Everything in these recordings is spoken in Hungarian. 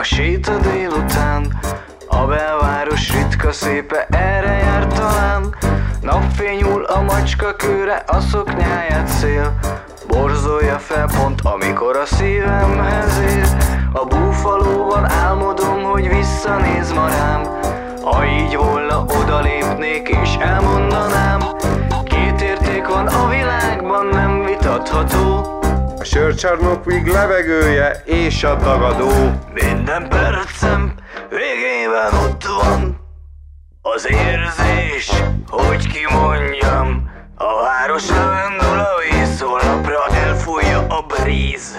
a séta délután. A belváros ritka szépe, erre jár talán. Napfény hull a macska kőre, a szoknyáját szél borzolja fel pont, amikor a szívemhez ér. A búfalóval álmodom, hogy visszanéz ma rám. Ha így volna, odalépnék és elmondanám. Két érték van a világban, nem vitatható: a sörcsarnokig levegője és a tagadó. Minden percem végében ott van az érzés, hogy kimondjam. A város levendul a vízszólapra, elfújja a bríz.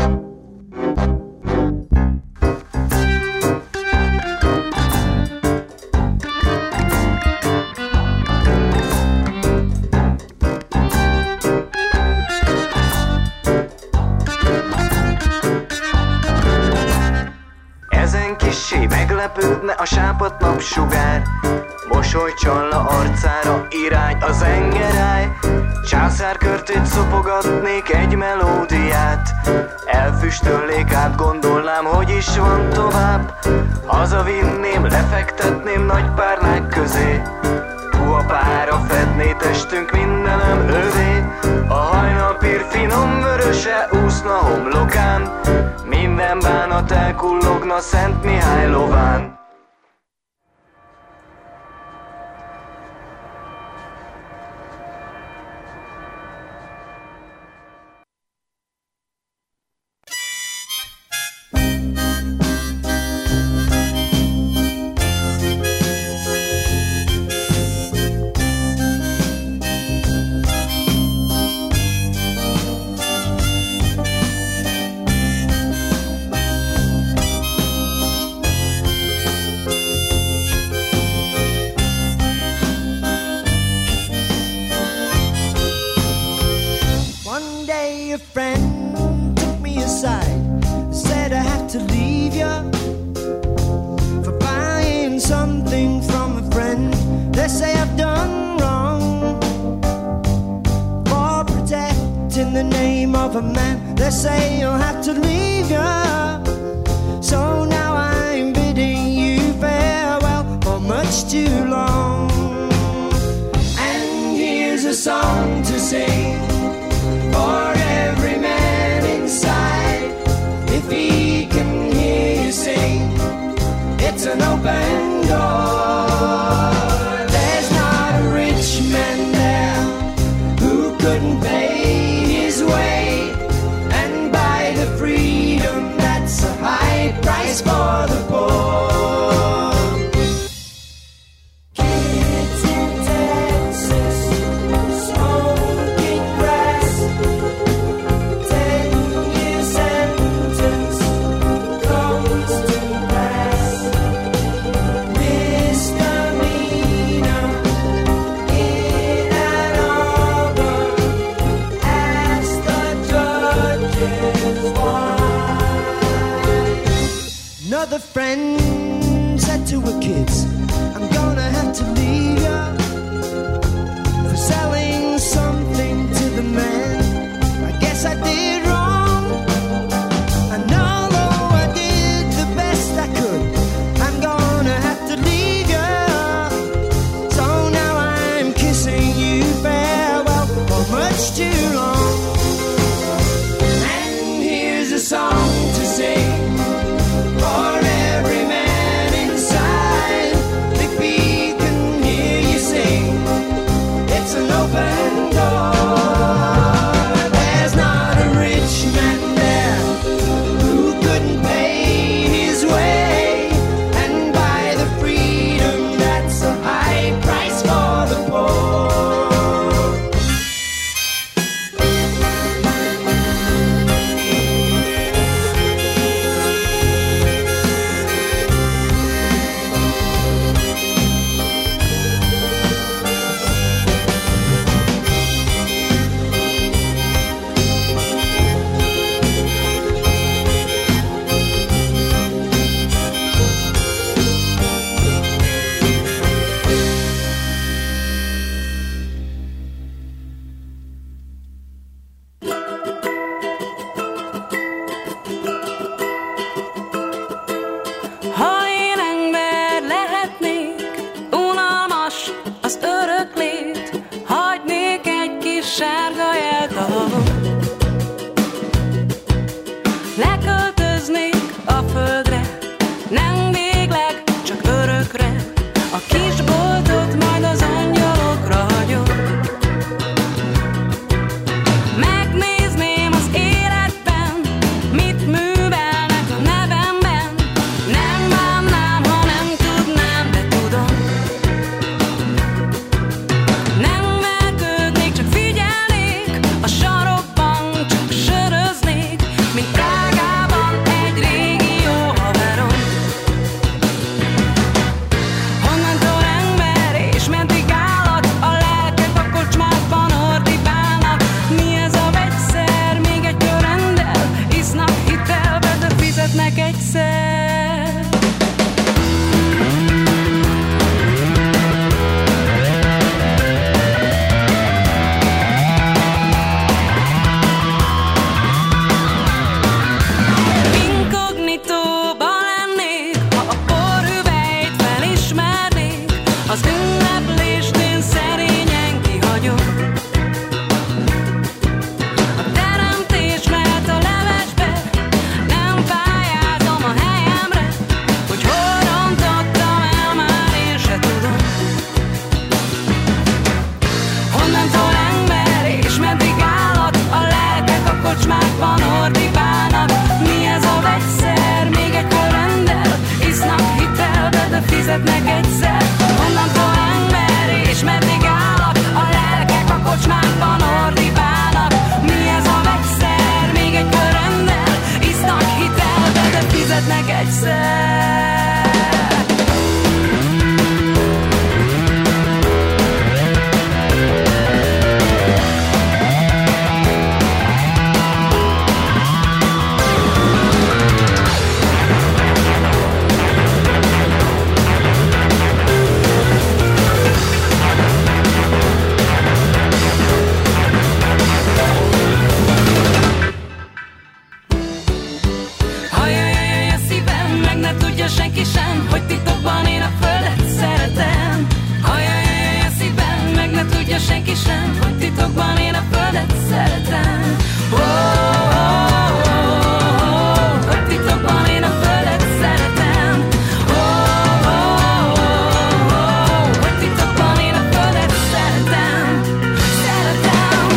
Ezen kissé meglepődne a sápadt napsugár, mosoly csalna arcára, irány az engeráj. Császárkörtét szopogatnék, egy melódiát elfüstölnék, átgondolnám, hogy is van tovább. Hazavinném, lefektetném nagy párnák közé, puha pára fedné testünk, mindenem övé. A hajnalpír finom vöröse úszna homlokán, minden bánat elkullogna Szent Mihály lován. Another friend said to her kids, I'm gonna have to leave ya for selling something to the man. I guess I did wrong, and although I did the best I could, I'm gonna have to leave ya. So now I'm kissing you farewell for much too long. And here's a song to sing for every man inside. If he can hear you sing, it's an open door. There's not a rich man there who couldn't pay his way and buy the freedom that's a high price for the poor. sárga jelt a havon. Leköltöznék a földre, nem végleg, csak örökre. A kis boltot majd az angyalokra hagyom. Megnézném az életben, mit művelnek a nevemben. Nem bánnám, ha nem tudnám, de tudom. Nem vergődnék, csak figyelnék, a sarokban csak söröznék, mint Prágában egy régi jó haverom. Honnantól ember és meddig állat, a lelkek a kocsmákban ordibálnak. Mi ez a vegyszer, még egy körrendel, isznak hitelbe, de fizetnek egyszer. Inkognitóban lennék, ha a porhüvelyt felismernék, az ünneplést én szerényen kihagyom. A teremtés mehet a levesbe, nem pályázom a helyemre, hogy hol rontottam el, már én se tudom. Honnantól ember és meddig állat, a lelkek a kocsmákban ordibálnak. Mi ez a vegyszer, még egy körrendel, isznak hitelbe, de fizetnek egyszer. Honnantól ember és meddig állat, a lelkek a kocsmákban ordibálnak. Mi ez a vegyszer, még egy körrendel, isznak hitelbe, de fizetnek egyszer. Hajajajaj a szívem, meg ne tudja senki sem, hogy titokban én a földet szeretem. Hajajajaj a szívem, meg ne tudja senki sem, hogy titokban én a földet szeretem. Oh, oh, oh, oh, hogy titokban én a földet szeretem. Oh, oh, oh, oh, hogy titokban én a földet szeretem. Szeretem.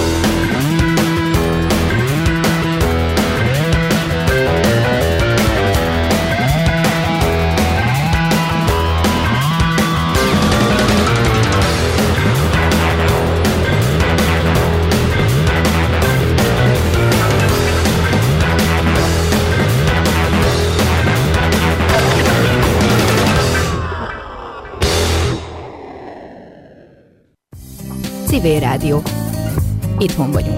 Civil Rádió. Itthon vagyunk.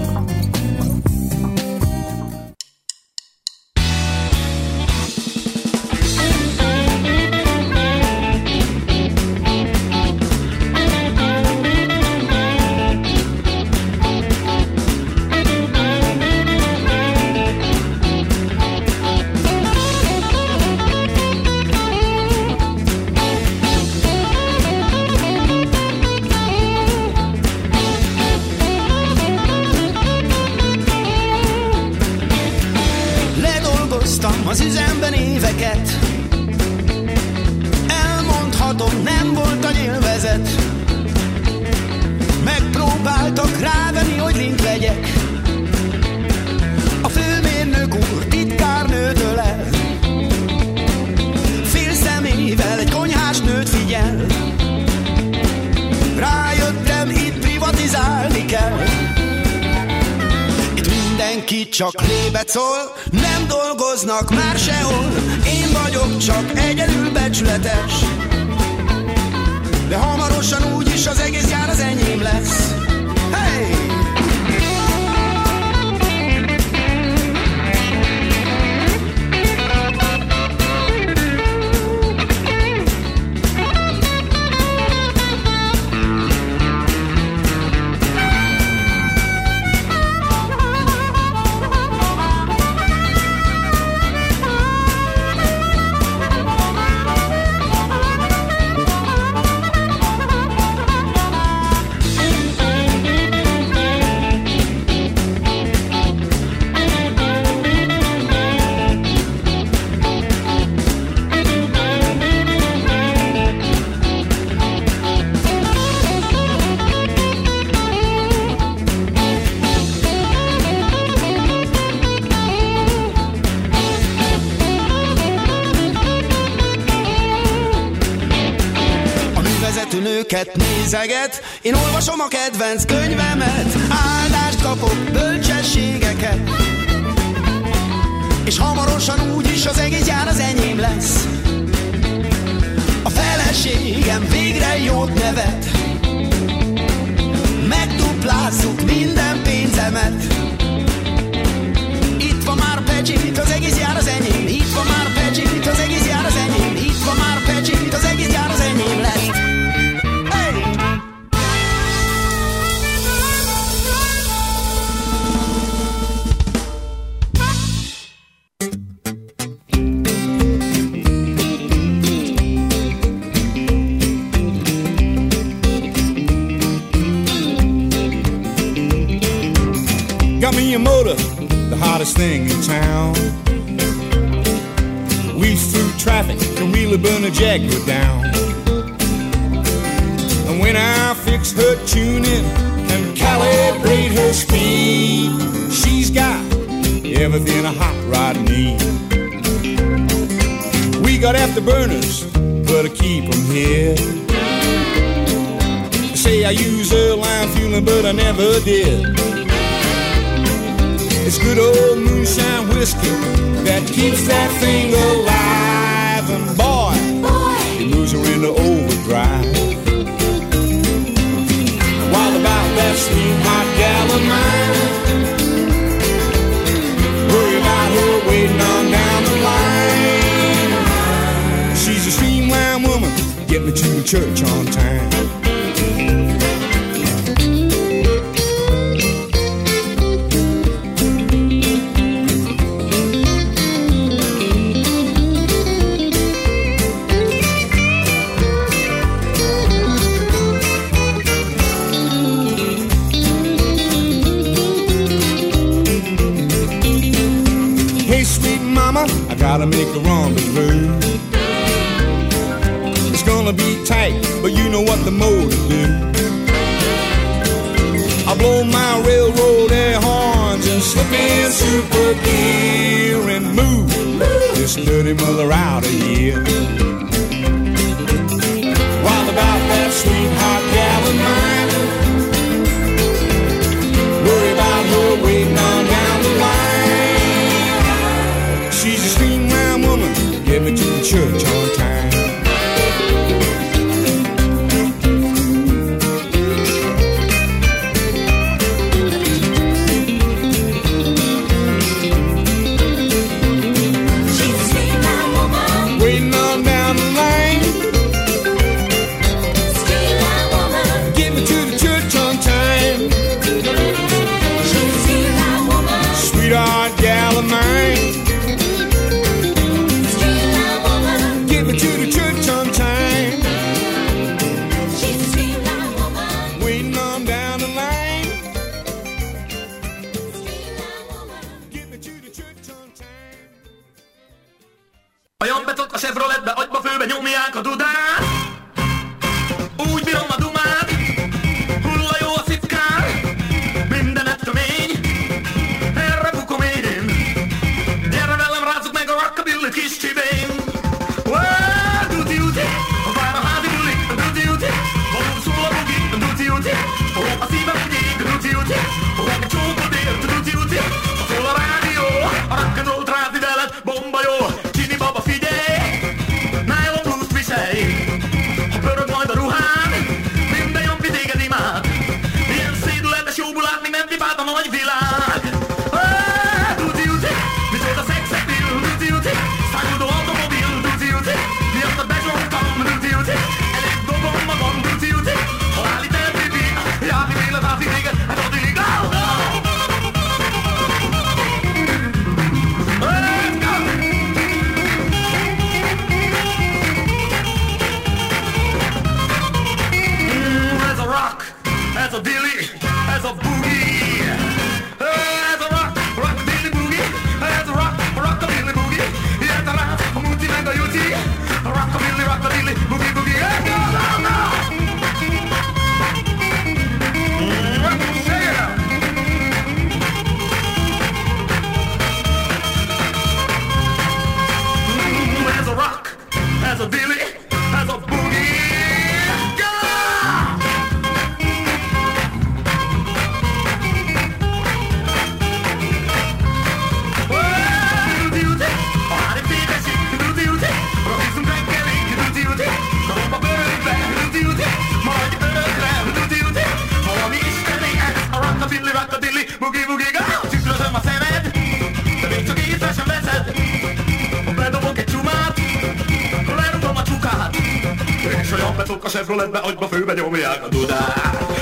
Az üzemben éveket, elmondhatom, nem volt a nyilvezet. Megpróbáltak rávenni, hogy link legyek. A főmérnök úr titkárnőtől el, fél szemével egy konyhás nőt figyel. Rájöttem, itt privatizálni kell. Itt mindenki csak lébet szól, nem dolgoznak már sehol. Én vagyok csak egyedül becsületes, de hamarosan úgyis az egész gyár az enyém lesz. Hey! őket nézeget. Én olvasom a kedvenc könyvemet, áldást kapok, bölcsességeket, és hamarosan úgyis az egész jár az enyém lesz. A feleségem végre jót nevet, megduplázzuk minden pénzemet. Itt van már Pecsit, az egész jár az enyém. Itt van már Pecsit, az egész jár az enyém. Itt van már Pecsit, az egész jár az enyém lesz. Hey! Got me a motor, the hottest thing in town. Weave through traffic, can really burn a Jaguar down. And when I fix her tuning and calibrate her speed, she's got everything a hot rod needs. We got afterburners, but I keep them here. Say I use airline fueling, but I never did. It's good old moonshine whiskey that keeps that thing alive. And boy, it moves her into overdrive. While about that sweet hot gal of mine, worry about her waiting on down the line. She's a streamline woman, get me to the church on time. I gotta make a rendezvous. It's gonna be tight, but you know what the motor do. I blow my railroad air horns and slip in super gear and move this dirty mother out of here. While about that sweet hot gal of mine, worry about her waiting on down the line. She's a streamline woman, get me to the church on time. She's a streamline woman, Waiting on down the line. streamline woman, Get me to the church on time. she's a streamline woman, Sweetheart gal of mine. streamline woman, Get me to the church on time. she's a streamline woman, Waiting on down the line. streamline woman. Get me to the church on time. A jambetok a Chevroletbe, agyba főbe nyomják a dudát. Úgy bírom a dumát, hulla jó a szipkár, mindenet tömény, erre bukom én. Gyere velem, rázzuk meg a rockabilly kis csivén. Duti-uti, vár a házi buli, duti-uti, való szól a bugi, duti-uti, a szívem ügyék, duti-uti, meg a csókod ér, duti-uti, szól a rádió, a rock'n'roll rázni veled, bomba jó. Csini baba, figyelj, nylon blues viselj, ha pörög majd a ruhán, minden jompi téged imád. Ilyen szédületes jó bulátni, nem vipált a nagy világ. Duti-uti, micsoda szexappeal, duti-uti, száguldó automobil, duti-uti, miatt a bezsontam, duti-uti, elég dobom magam, duti-uti, ha állít el, bibi, járni vélet, házi téged, hát addig, go! Ez a rock, ez a dilly, ez a boogie. Ez a rock, rock, dilly, boogie. Ez a rock, rock, a dilly, boogie. Ez a rap, a muti meg a juti. Rock, a dilly, boogie, boogie. Go, go, go! Check it out. Ez a rock, ez a dilly, ez a boogie. Go! a Chevroletbe, agyba főbe nyomják a dudát.